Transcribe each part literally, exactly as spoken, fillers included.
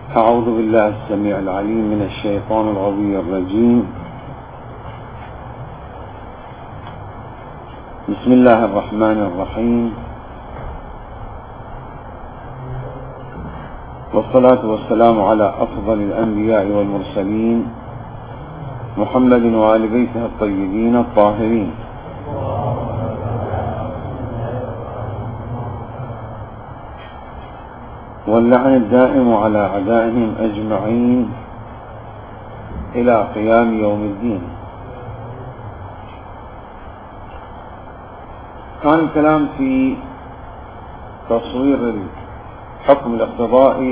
أعوذ بالله السميع العليم من الشيطان الغوي الرجيم. بسم الله الرحمن الرحيم، والصلاة والسلام على أفضل الأنبياء والمرسلين محمد وآل بيته الطيبين الطاهرين، واللعن الدائم على أعدائهم أجمعين إلى قيام يوم الدين. كان الكلام في تصوير الحكم الاقتضائي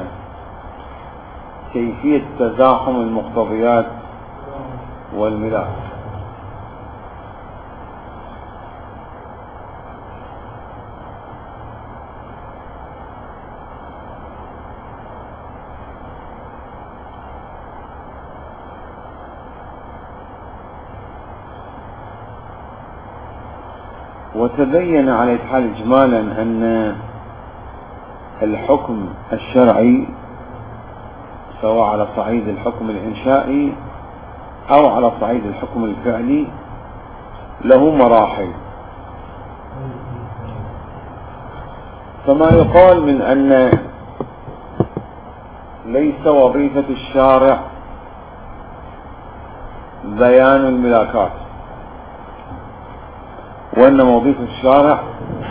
وكيفية تزاحم المقتضيات والملاك. وتبين على الحال إجمالا أن الحكم الشرعي سواء على صعيد الحكم الإنشائي أو على صعيد الحكم الفعلي له مراحل. فما يقال من أن ليس وظيفة الشارع بيان الملاكات، وأن وظيفة الشارع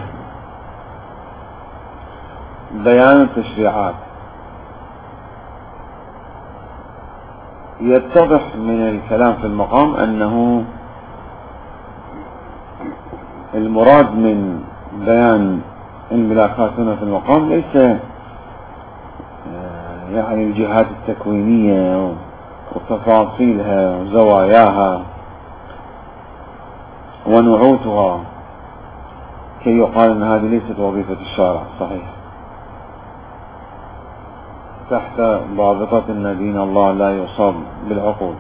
بيان التشريعات، يتضح من الكلام في المقام أنه المراد من بيان الملاكات هنا في المقام ليس يعني الجهات التكوينية وتفاصيلها وزواياها ونعوتها كي يقال أن هذه ليست وظيفة الشارع. صحيح، تحت ضابطة أن دين الله لا يصاب بالعقول.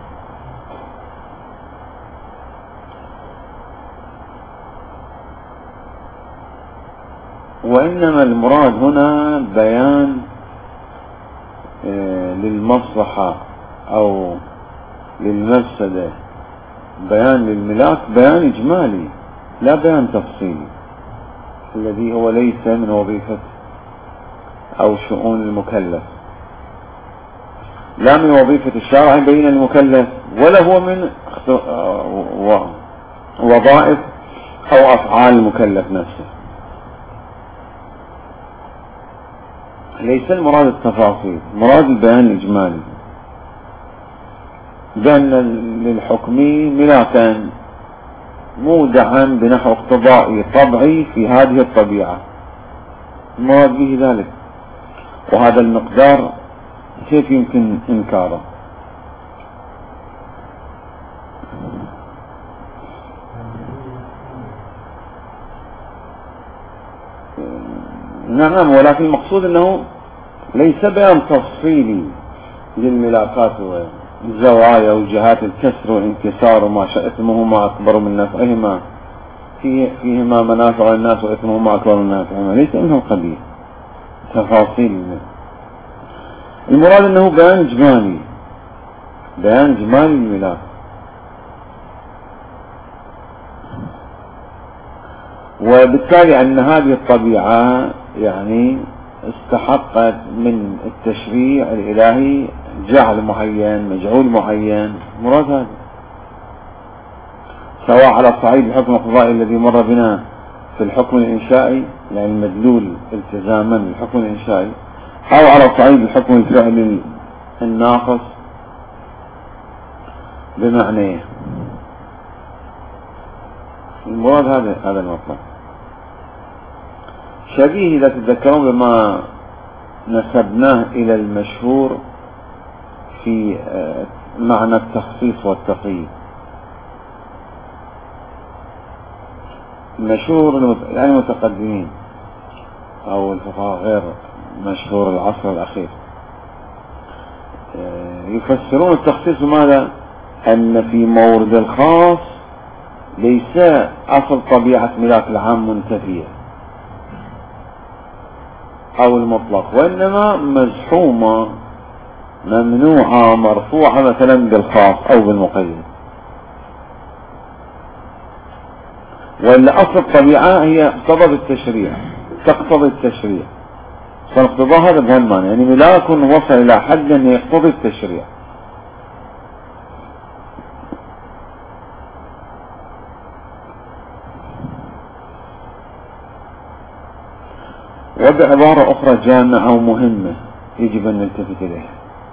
وإنما المراد هنا بيان للمصلحة أو للمفسدة، بيان للملاك، بيان إجمالي لا بيان تفصيلي، الذي هو ليس من وظيفة أو شؤون المكلف، لا من وظيفة الشارع بين المكلف، ولا هو من وظائف أو أفعال المكلف نفسه. ليس المراد التفاصيل، مراد البيان الإجمالي، بأن للحكم ملاكا مودعا بنحو اقتضائي طبعي في هذه الطبيعة، المراد به ذلك. وهذا المقدار كيف يمكن إنكاره؟ نعم، ولكن المقصود أنه ليس بيان تفصيلي للملاكات والزوايا وجهات الكسر والانكسار وما شأتمهما أكبر من نفعهما، فيه فيهما منافع الناس وإثمهما أكبر من نافعهما، ليس منه القبيل تفاصيل. المراد أنه بيان إجمالي، بيان إجمالي للملاك. وبالتالي أن هذه الطبيعة يعني استحقت من التشريع الإلهي جعل معين، مجعول معين، مراد هذا، سواء على صعيد الحكم القضائي الذي مر بنا في الحكم الإنشائي، يعني المدلول التزاما بالحكم الإنشائي، أو على صعيد الحكم الفعلي الناقص بمعنى المراد هذا هذا المطلب. شبيه إذا تتذكرون بما نسبناه إلى المشهور في معنى التخصيص والتقييد. مشهور يعني المتقدمين أو الفقهاء غير مشهور العصر الأخير يفسرون التخصيص بماذا؟ أن في مورد الخاص ليس أصل طبيعة ملاك العام منتفية أو المطلق، وإنما مزحومة ممنوعة مرفوعة مثلا بالخاص أو بالمقيد، ولا أصل الطبيعة هي سبب التشريع، تقتضي التشريع، فالاقتضاء هذا بهالمعنى، يعني ملاك وصل إلى حد أن يقتضي التشريع. وبعبارة أخرى جامعة ومهمة يجب أن نلتفت إليها.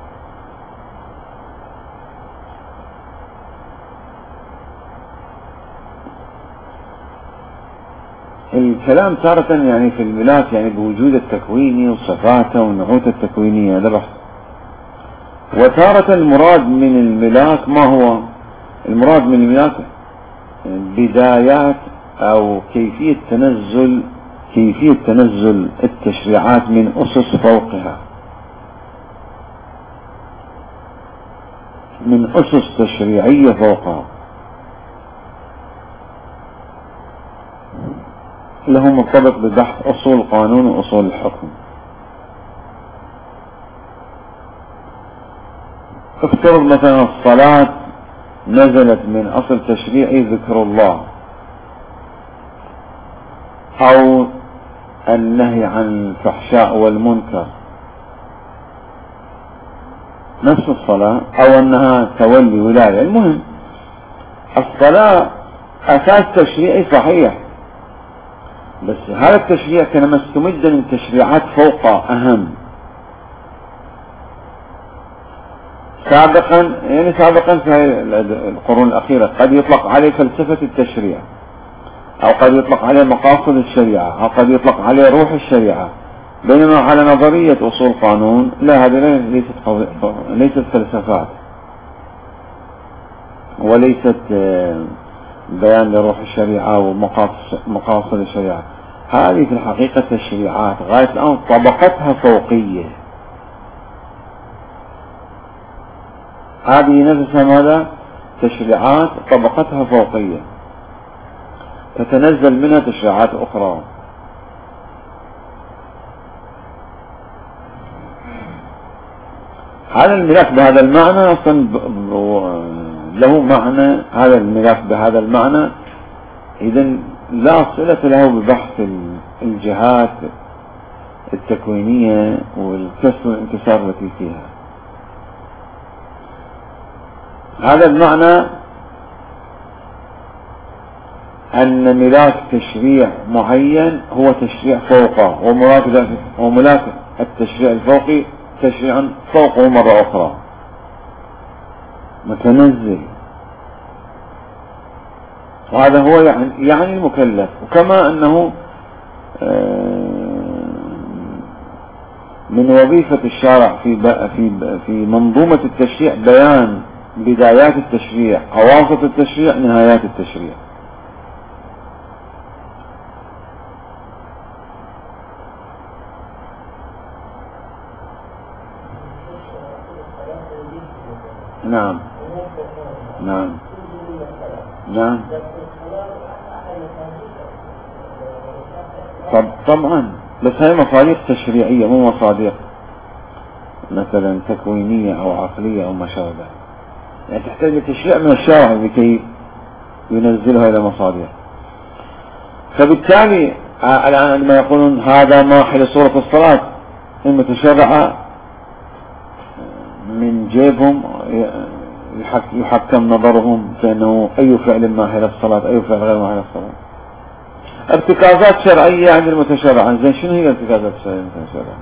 الكلام تارة يعني في الملاك يعني بوجود التكويني وصفاته والنعوت التكوينية، هذا بحث. وتارة المراد من الملاك ما هو؟ المراد من الملاك بدايات أو كيفية تنزل كيفية تنزل التشريعات من أسس فوقها، من أسس تشريعية فوقها، اللي هو مرتبط ببحث أصول القانون وأصول الحكم. افترض مثلا الصلاة نزلت من أصل تشريعي ذكر الله، أو النهي عن الفحشاء والمنكر، نفس الصلاة، أو أنها تولي ولاية. المهم الصلاة أساس تشريعي صحيح، بس هذا التشريع كان مستمدا من تشريعات فوقه أهم. سابقا يعني سابقا في القرون الأخيرة قد يطلق عليه فلسفة التشريع، أو قد يطلق عليه مقاصد الشريعة، أو قد يطلق عليه روح الشريعة، بينما على نظرية أصول قانون لا، هذه ليست ليست فلسفات وليست بيان لروح الشريعة ومقاصد الشريعة. هذه في الحقيقة تشريعات غاية الآن طبقتها فوقية، هذه نفسها ماذا؟ تشريعات طبقتها فوقية، تتنزل منها تشريعات أخرى. هذا الملاك بهذا المعنى أصلا له معنى، هذا الملاك بهذا المعنى إذن لا صلة له ببحث الجهات التكوينية والكسر والانكسار التي فيها. هذا المعنى أن ملاك تشريع معين هو تشريع فوقه، وملاك التشريع الفوقي تشريعا فوقه مرة أخرى متنزل، وهذا هو يعني, يعني المكلف. وكما أنه من وظيفة الشارع في في في منظومة التشريع بيان بدايات التشريع، أواسط التشريع، نهايات التشريع. نعم نعم نعم طب طبعا، بس هاي مصادر تشريعية مو مصادر مثلا تكوينية أو عقلية أو ما شابه، يعني تحتاج لتشريع من الشارع لكي ينزلها إلى مصادر. فبالتالي الآن عندما يقولون هذا ماحل صورة الصلاة، المتشرعة من جيبهم يحكم نظرهم فإنه أي فعل ماحل الصلاة أي فعل غير ماحل الصلاة. ارتكازات شرعية عند المتشرعة، زين شنو هي الارتكازات الشرعية المتشرعة؟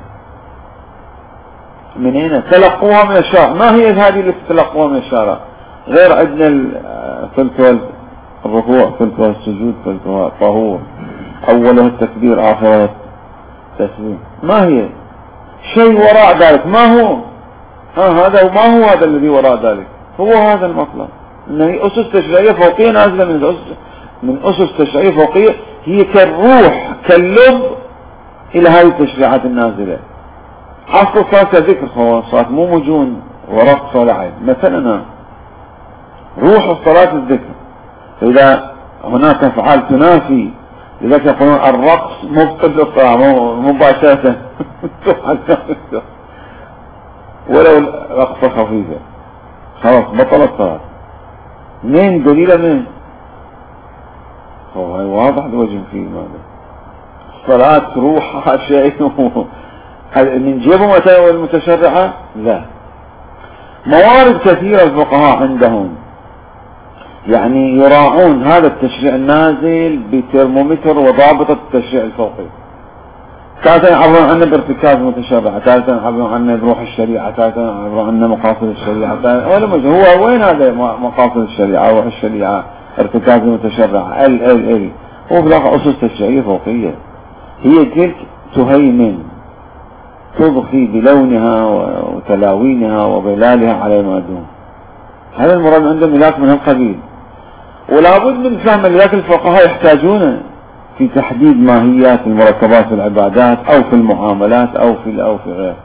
من أين تلقوها من الشارع؟ ما هي هذه اللي تلقوها من الشارع؟ غير عندنا ثلث الركوع، ثلث السجود، ثلث الطهور، أوله التكبير، آخره التسليم. ما هي شيء وراء ذلك؟ ما هو ها هذا وما هو هذا الذي وراء ذلك؟ هو هذا المطلب، أنه أسس تشريعية فوقية نازلة من أسس من أسس تشريعية فوقية، هي كالروح كاللب إلى هذه التشريعات النازلة. أصل الصلاة ذكر، هو الصلاة مو مجون ورقص ولا عيب. مثلا روح الصلاة الذكر، فإذا هناك أفعال تنافي، لذلك يقولون الرقص مبطل للصلاة مباشرة. ولو رقصة خفيفة خلاص بطلت صلاة. منين دليل؟ من هو واضح الوجه فيه ماذا الصلاة روحها شيء من جيبهم أتوا المتشرعة؟ لا. موارد كثيرة الفقهاء عندهم يعني يراعون هذا التشريع النازل بترمومتر وضابط التشريع الفوقي. تارة يعبرون عنه بارتكاز متشرعة، تارة يعبرون عنه بروح الشريعة، تارة يعبرون عنه مقاصد الشريعة. ولا هو وين هذا مقاصد الشريعة روح الشريعة ارتكاز متشرعة ال ال ال هو بلاغ أسس تشريعية فوقية هي تلك تهيمن تضفي بلونها وتلاوينها وظلالها على ما دون. هذا المراد عندهم ملاك من القبيل، ولا بد من فهم ملاك الفقهاء يحتاجونه في تحديد ماهيات المركبات في العبادات او في المعاملات او في او في غير.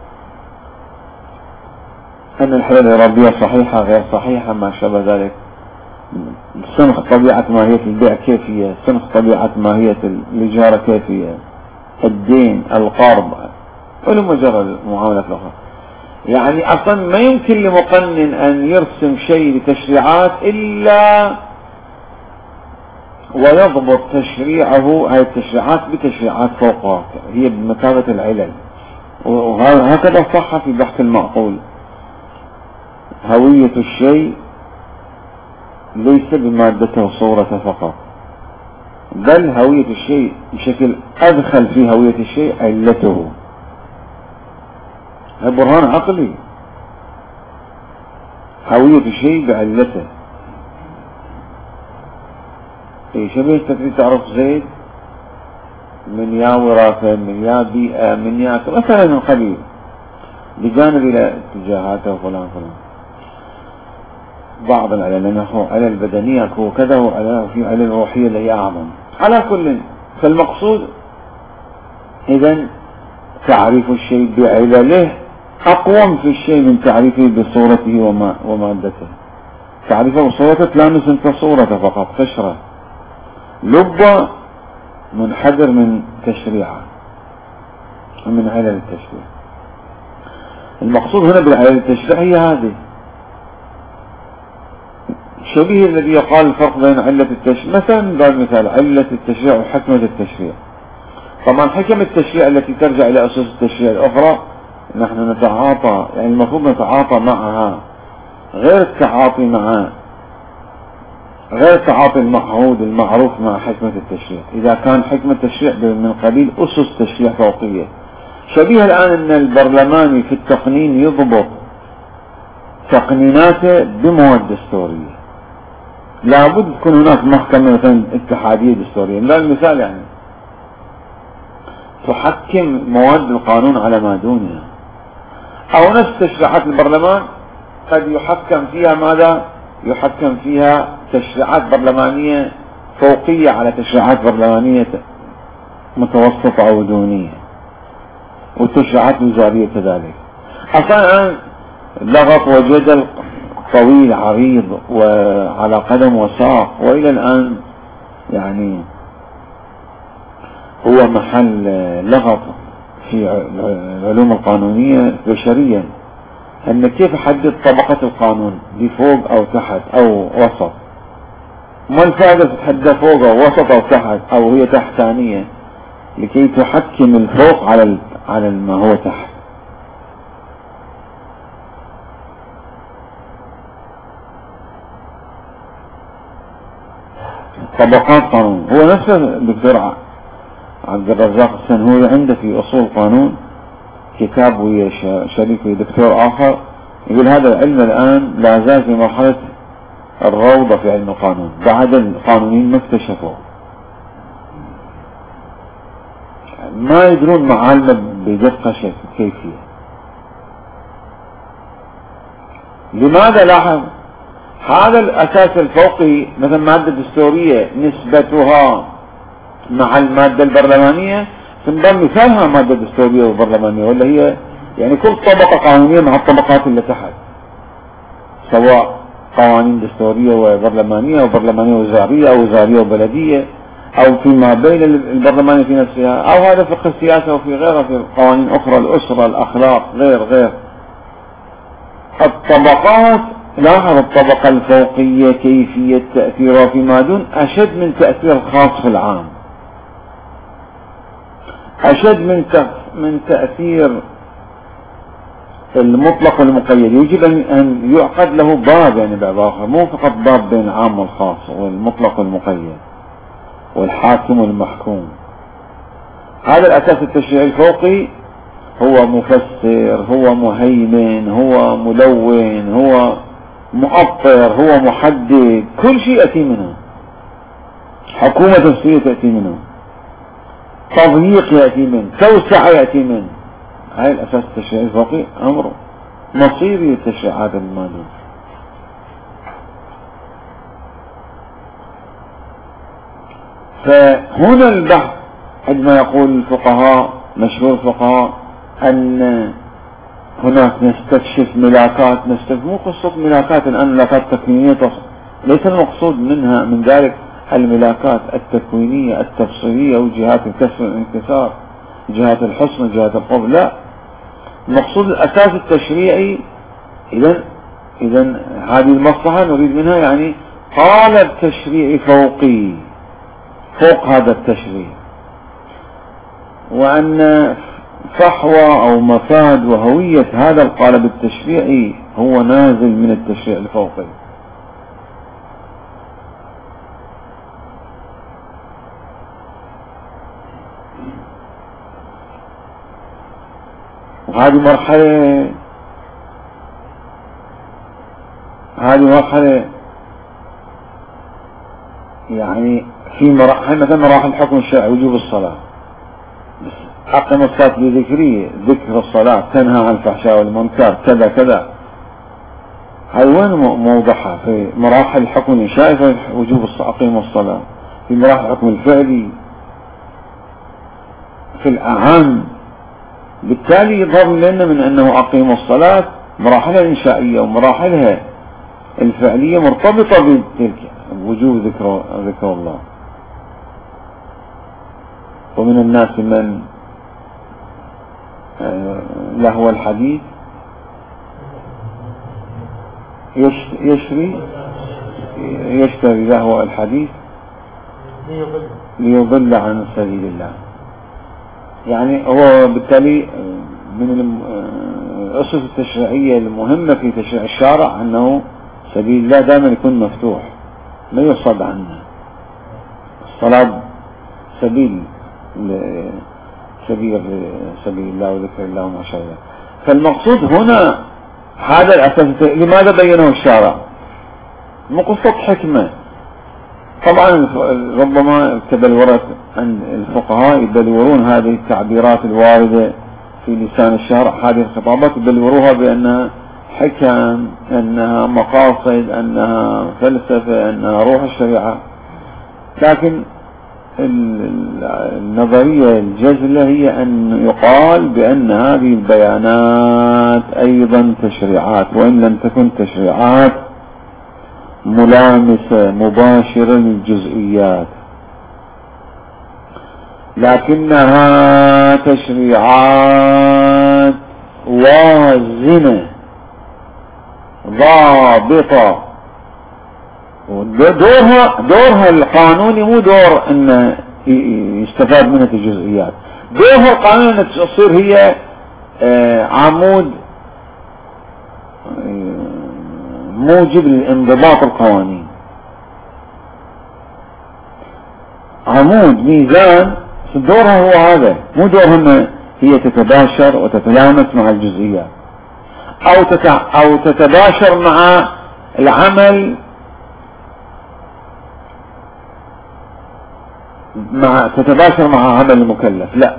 ان الحياة الارادية صحيحة غير صحيحة ما شابه ذلك. سنخ طبيعة ماهية البيع كيفية، سنخ طبيعة ماهية الإجارة كيفية، الدين، القرض، ولا مجرد المعاملات الأخرى. يعني أصلا ما يمكن لمقنن أن يرسم شيء لتشريعات إلا ويضبط تشريعه هذه التشريعات بتشريعات فوقها هي بمثابة العلل. وهكذا صح في بحث المعقول. هوية الشيء ليس بمادته وصورته فقط، بل هوية الشيء بشكل أدخل في هوية الشيء علته. هذا برهان عقلي، هوية الشيء بعلته. اي شبيه تريد تعرف زيد من يا وراثة من يا بيئة من يا مثلا من قبيل بجانب الى اتجاهاته وفلان فلان بعض العلل، لأنه علل البدنية هو كذا وفي علل روحية اللي هي أعظم. على كل فالمقصود إذن تعريف الشيء بعلله أقوم في الشيء من تعريفه بصورته وما ومادته. تعريفه بصورته تلامس انت صورته فقط قشرة لبة منحدر من تشريعه ومن علل التشريع. المقصود هنا بالعلل التشريع هي هذه شبيه الذي يقال الفرق بين علة التشريع. مثلا باب مثال علة التشريع وحكمة التشريع. طبعا حكم التشريع التي ترجع إلى أسس التشريع الأخرى نحن نتعاطى، يعني المفروض نتعاطى معها غير التعاطي مع غير التعاطي المعهود المعروف مع حكمة التشريع. إذا كان حكمة التشريع من قبيل أسس تشريع فوقية، شبيه الآن أن البرلماني في التقنين يضبط تقنيناته بمواد دستورية. لابد تكون هناك محكمة مثلا اتحادية دستورية. لا المثال يعني تحكم مواد القانون على ما دونها، أو نفس تشريعات البرلمان قد يحكم فيها ماذا؟ يحكم فيها تشريعات برلمانية فوقية على تشريعات برلمانية متوسطة أو دونية، والتشريعات الوزارية كذلك. أصلا الآن لغط وجدل طويل عريض وعلى قدم وساق، وإلى الآن يعني هو محل لغط في العلوم القانونية بشريا، أن كيف حدد طبقة القانون لفوق أو تحت أو وسط. ما الفائدة تحدد فوق أو وسط أو تحت أو هي تحتانية لكي تحكم الفوق على على ما هو تحت. طبقات قانون. هو نفسه الدكتور عبد الرزاق السنهوري عنده في أصول قانون كتاب ويا شريك ويا دكتور آخر يقول هذا العلم الآن لا زال في مرحلة الروضة في علم القانون بعد القانونيين ما اكتشفوه، ما يدرون معالمة بدقة كيفية. لماذا؟ لاحظ هذا الأساس الفوقي مثلا مادة دستورية نسبتها مع المادة البرلمانية تنضم مثالها مادة دستورية وبرلمانية، ولا هي يعني كل طبقة قانونية مع الطبقات اللي تحت، سواء قوانين دستورية وبرلمانية وبرلمانية وزارية أو وزارية وبلدية أو فيما بين البرلمانية في نفسها، أو هذا فقه السياسة وفي غيرها في قوانين أخرى الأسرة الأخلاق غير غير. الطبقات، لاحظ الطبقة الفوقية كيفية تأثيرها فيما دون أشد من تأثير الخاص في العام، أشد من من تأثير المطلق والمقيد. يجب أن يعقد له باب، يعني بعبارة أخرى مو فقط باب بين العام والخاص والمطلق والمقيد والحاكم والمحكوم. هذا الأساس التشريعي الفوقي هو مفسر، هو مهيمن، هو ملون، هو مؤطر، هو محدد، كل شيء يأتي منه. حكومة تفسيرية تأتي منه، تضييق يأتي منه، توسعة يأتي منه. هاي الأساس التشريعي الفوقي أمر مصيري للتشريعات المادية. فهنا البحث عندما يقول الفقهاء، مشهور الفقهاء، أن هناك نستكشف ملاكات، نستكشف مو قصة ملاكات الآن، ملاكات تكوينية، ليس المقصود منها من ذلك الملاكات التكوينية التفصيلية وجهات الكسر والانكسار، جهات الحسن وجهات القبل، لا، المقصود الأساس التشريعي. إذن إذن هذه المصلحة نريد منها يعني قالب تشريعي فوقي فوق هذا التشريع، وأن فحوى أو مفاد وهوية هذا القالب التشريعي هو نازل من التشريع الفوقي. وهذه مرحلة هذه مرحلة يعني في مراحل، مثلا مراحل الحكم الشرعي وجوب الصلاة، أقم الصلاة بذكرية، ذكر الصلاة تنهى عن الفحشاء والمنكر كذا كذا. هاي وين موضحها؟ في مراحل الحكم الإنشائي في وجوب أقيم الصلاة، في مراحل الحكم الفعلي في الأعام. بالتالي يظهر لنا من أنه أقيم الصلاة مراحلها الإنشائية ومراحلها الفعلية مرتبطة بتلك وجوب ذكر ذكر الله. ومن الناس من لهو الحديث يشري يشتري لهو الحديث ليضل عن سبيل الله. يعني هو بالتالي من الأسس التشريعية المهمة في تشريع الشارع أنه سبيل الله دائما يكون مفتوح، ما يصد عنه. الصلاة سبيل سبيل سبيل الله وذكر الله وما شاء الله. فالمقصود هنا هذا الأساس. لماذا بينه الشارع؟ مو قصة حكمة. طبعا ربما تبلورت عند الفقهاء يبلورون هذه التعبيرات الواردة في لسان الشارع، هذه الخطابات يبلوروها بأنها حكم، أنها مقاصد، أنها فلسفة، أنها روح الشريعة. لكن النظرية الجزلة هي أن يقال بأن هذه البيانات أيضا تشريعات، وإن لم تكن تشريعات ملامسة مباشرة للجزئيات، لكنها تشريعات وازنة ضابطة. دورها دورها القانوني مو دور ان يستفاد منها الجزئيات، دورها القانوني ان تصير هي عمود موجب للانضباط القوانين، عمود ميزان. دورها هو هذا، مو دورها ان هي تتباشر وتتلامس مع الجزئيات او او تتباشر مع العمل، مع تتباشر مع عمل المكلف. لا،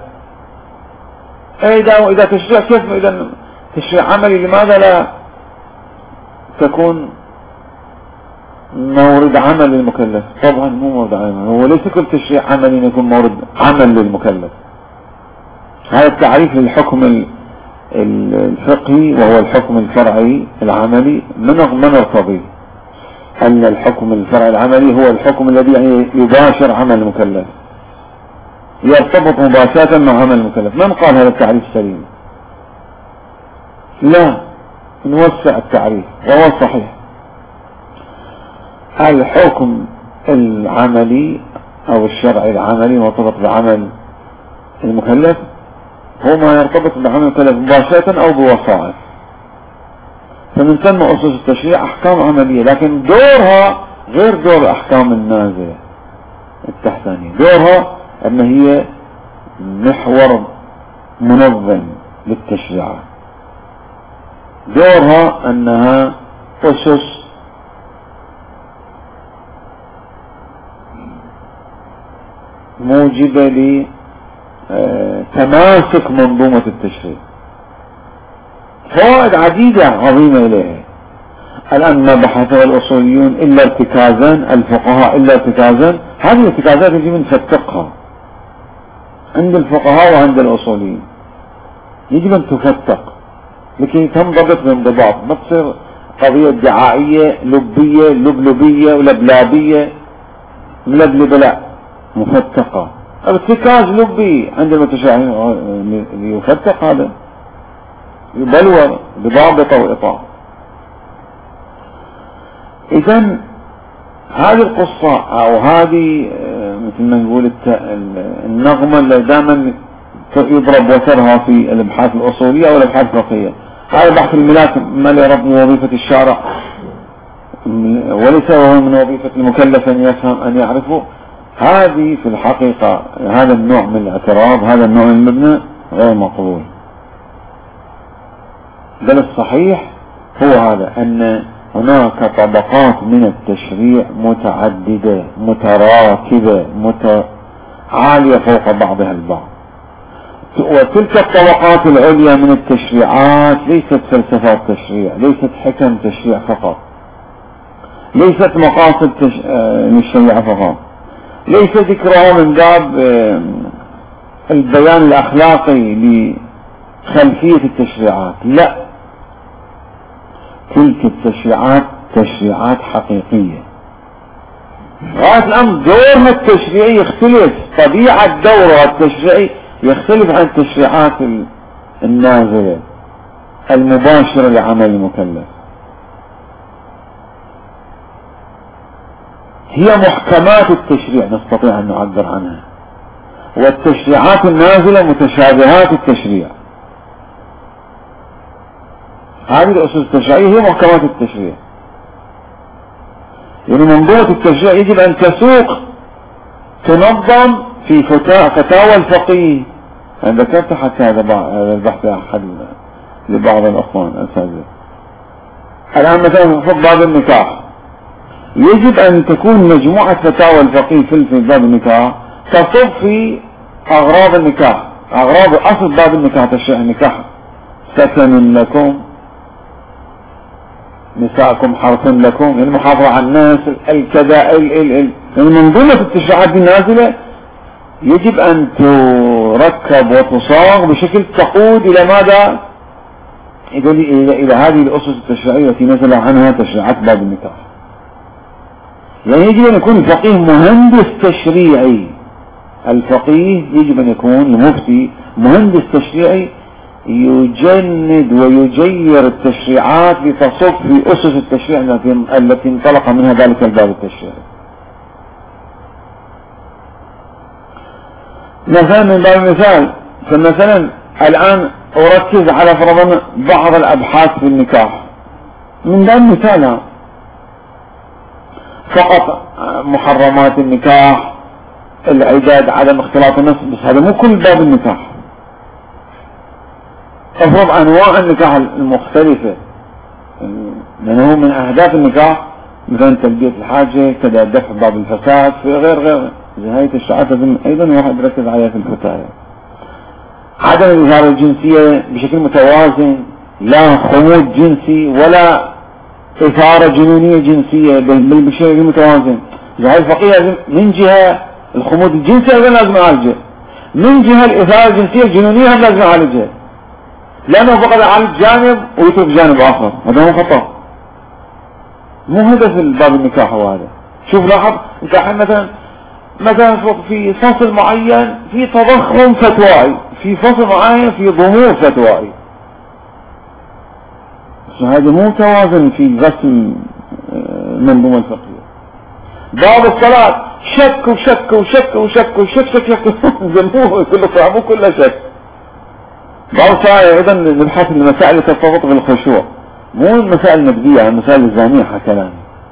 اذا اذا تشريع كيف اذا تشريع عملي لماذا لا تكون مورد عمل للمكلف؟ طبعا مو مورد عمل، هو ليس كل تشريع عملي يكون مورد عمل للمكلف. هذا التعريف للحكم الفقهي وهو الحكم الفرعي العملي من نرتضي أن الحكم الفرعي العملي هو الحكم الذي يعني يباشر عمل المكلف، يرتبط مباشرة مع عمل المكلف. من قال هذا التعريف سليم؟ لا، نوسع التعريف وهو صحيح. الحكم العملي او الشرعي العملي مرتبط بعمل المكلف هو ما يرتبط بعمل المكلف مباشرة او بوسائط، فمن ثم أسس التشريع أحكام عملية، لكن دورها غير دور الأحكام النازلة التحتانية. دورها أن هي محور منظم للتشريعات، دورها أنها أسس موجبة لتماسك منظومة التشريع. فوائد عديدة عظيمة إليها. الآن ما بحثها الأصوليون إلا ارتكازا، الفقهاء إلا ارتكازا، هذه الارتكازات يجب أن نفتقها عند الفقهاء وعند الأصوليين، يجب أن تفتق لكي تنضبط بانضباط، ما تصير قضية دعائية لبية لبلبية ولبلابية ملبلبة، لا، مفتقة. ارتكاز لبي عند المتشاعرين يفتق، هذا يبلور بضابطة وإطاعة. إذن هذه القصة أو هذه مثل ما نقول النغمة اللي دائما يضرب وترها في الابحاث الأصولية أو الابحاث الفقهية، هذا بحث الملاك ما لرب وظيفة الشارع وليس وهو من وظيفة المكلف أن يفهم أن يعرفه. هذه في الحقيقة هذا النوع من الاعتراض، هذا النوع من المبنى غير مقبول. بل الصحيح هو هذا، أن هناك طبقات من التشريع متعددة متراكبة متعالية فوق بعضها البعض، وتلك الطبقات العليا من التشريعات ليست فلسفات تشريع، ليست حكم تشريع فقط، ليست مقاصد تش... للشريعة فقط، ليس ذكرها من باب البيان الأخلاقي لخلفية التشريعات، لا، تلك التشريعات تشريعات حقيقية. غاية الأمر دورها التشريعي يختلف، طبيعة دورها التشريعي يختلف عن التشريعات النازلة المباشرة لعمل المكلف. هي محكمات التشريع نستطيع أن نعبر عنها، والتشريعات النازلة متشابهات التشريع. هذه الأسس التشريعية هي محكمات التشريع، يعني منظومة التشريع يجب أن تسوق تنظم في فتاوى الفقيه. أنا ذكرت حتى هذا البحث أحد لبعض الأخوان الأساتذة. الآن مثلا في باب النكاح يجب أن تكون مجموعة فتاوى الفقيه في باب النكاح تصب في أغراض النكاح، أغراض أصل باب النكاح تشريع النكاح، سكن لكم، نساءكم حرث لكم، المحافظة على الناس، الكذا ال ال ال المنظومة التشريعات النازلة يجب أن تركب وتصاغ بشكل تقود إلى ماذا؟ إلى, إلى, إلى هذه الأسس التشريعية التي نزل عنها تشريعات باب النكاح. يعني يجب أن يكون الفقيه مهندس تشريعي، الفقيه يجب أن يكون المفتي مهندس تشريعي يجند ويجير التشريعات لتصف في أسس التشريع التي انطلق منها ذلك الباب التشريعي. مثلا من باب المثال، فمثلا الآن أركز على فرضا بعض الأبحاث في النكاح من باب مثالها فقط محرمات النكاح، العداد، عدم اختلاط النسب، بس هذا مو كل باب النكاح. افرض انواع النكاح المختلفة، لانه من اهداف النكاح مثلا تلبية الحاجة، كذا دفع باب الفساد، في غير غير هاي التشريعات لازم ايضا واحد يركز عليها في الفتاوى. عدم الاظهار الجنسية بشكل متوازن، لا خمود جنسي ولا اثارة جنونية جنسية، بل بشكل متوازن. هاي الفقيه من جهة الخمود الجنسي ايضا لازم يعالجه، من جهة الاثارة الجنسية الجنونية هم لازم يعالجها، لأنه فقط يعالج جانب ويترك جانب آخر، هذا هو خطأ. مو هدف الباب النكاح هو هذا. شوف لاحظ انت مثلا مثلا في فصل معين في تضخم فتوائي، في فصل معين في ضمور فتوائي. بس هذا مو توازن في رسم المنظومة الفقهية. باب الصلاة شك وشك وشك وشك وشك شك شك زموه كله صعب وكله شك. باب الصلاة أيضا نبحث المسائل ترتبط بالخشوع، مو المسائل النبذية، المسائل الزانية حكلان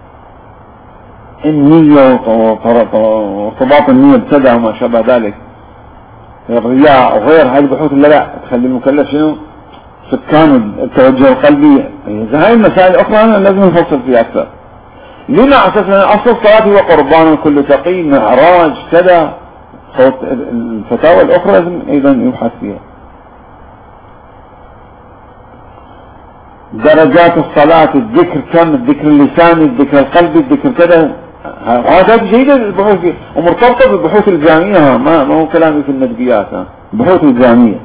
النية وارتباط النية بسدع وما شابه ذلك، الرياء وغير هاي البحوث اللي لا تخلي المكلف شنو سكان التوجه القلبي. هاي المسائل الأخرى لازم نفصل فيها أكثر. لما أساسا أصل الصلاة هو قربان كل تقي معراج كذا. الفتاوى الأخرى لازم أيضا يبحث فيها. درجات الصلاة، الذكر كم، الذكر اللساني، الذكر القلبي، الذكر كذا، هذا جيدة البحوث فيه ومرتبطة بالبحوث الجامعية، ما ما هو كلامي في الندبيات، البحوث الجامعية.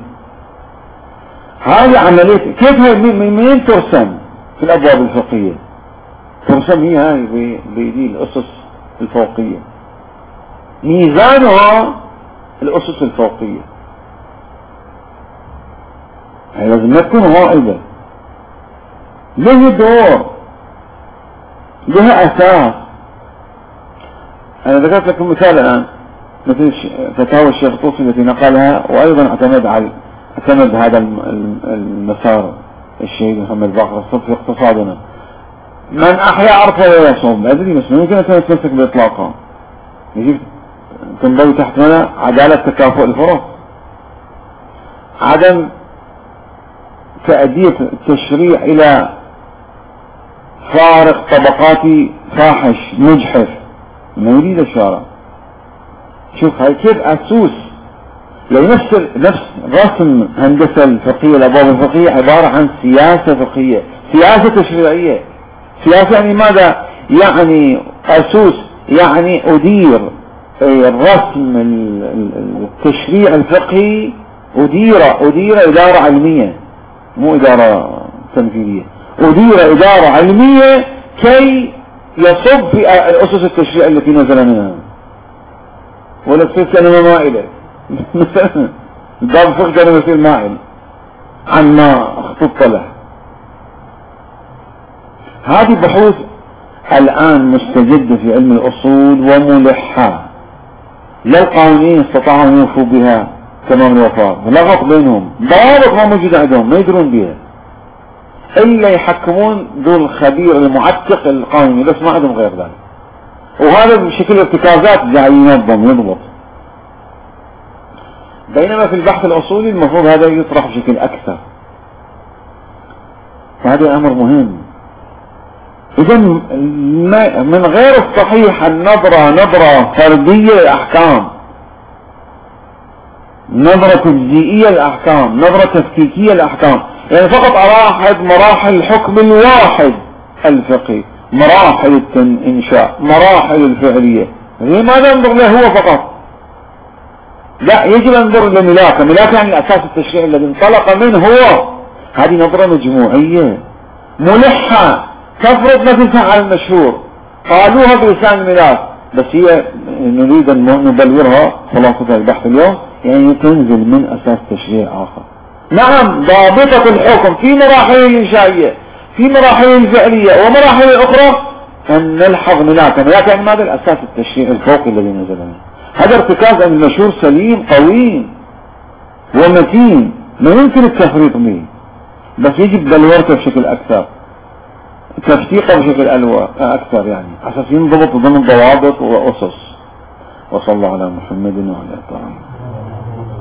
هذه عملية كيف هي منين ترسم في الأبواب الفقهية؟ ترسم هي هاي بيدي الأسس الفوقية، ميزانها الأسس الفوقية. هي لازم ما تكون غائبة، له دور، لها أساس. أنا ذكرت لكم مثال الآن مثل فتاوى الشيخ طوسي التي نقلها، وأيضا اعتمد على اعتمد هذا المسار الشيخ محمد باقر الصدق في اقتصادنا. من أحيا أرضه ويصوم، أدري بس ممكن أن يتمسك بإطلاقها. يجب تنضوي تحت هنا عدالة تكافؤ الفرص، عدم تأدية التشريع إلى فارق طبقاتي فاحش مجحف ما يريد الشارع. شوف هاي كيف أسوس، لو نفس نفس رسم هندسة الفقهية الأبواب الفقهية عبارة عن سياسة فقهية، سياسة تشريعية. سياسة يعني ماذا؟ يعني أسوس، يعني أدير الرسم التشريع الفقهي، أدير أدير إدارة علمية مو إدارة تنفيذية، أدير إدارة علمية كي يصب في الأسس التشريع التي نزل منها، ولا تصير كلمة مائلة مثلا الباب الفقه كان يصير مائل عما خطط له. هذه بحوث الآن مستجدة في علم الأصول وملحة، لا القانونيين استطاعوا أن يوفوا بها تمام الوفاء، لغط بينهم، ضوابط ما موجود عندهم ما يدرون بها إلا يحكمون دون الخبير المعتق القانوني، بس ما عندهم غير ذلك. وهذا بشكل ارتكازات جاي ينظم يضبط. بينما في البحث الأصولي المفروض هذا يطرح بشكل أكثر. فهذا أمر مهم. إذا من غير الصحيح النظرة نظرة فردية للأحكام، نظرة تجزئية للأحكام، نظرة تفكيكية للأحكام، يعني فقط أراحد مراحل الحكم الواحد الفقهي، مراحل الإنشاء، مراحل الفعلية، لماذا ننظر له هو فقط؟ لا، يجب أن ننظر لملاكه، ملاكه يعني الأساس التشريعي الذي انطلق منه هو. هذه نظرة مجموعية ملحة تفرض ما تنفع على المشهور، قالوها بلسان الملاك، بس هي نريد أن نبلورها خلاصة البحث اليوم، يعني تنزل من أساس تشريع آخر. نعم، ضابطة الحكم في مراحله الإنشائية، في مراحله الفعلية ومراحل الأخرى أن نلحظ ملاكا. ملاكا يعني ماذا؟ الأساس التشريعي الفوقي الذي نزل منه. هذا ارتكاز أن المشهور سليم قوي ومتين لا يمكن التفريط به، بس يجب بلورته بشكل أكثر، تفتيقه بشكل أكثر، يعني أساس ينضبط ضمن ضوابط وأسس. وصلى الله على محمد وعلى آله.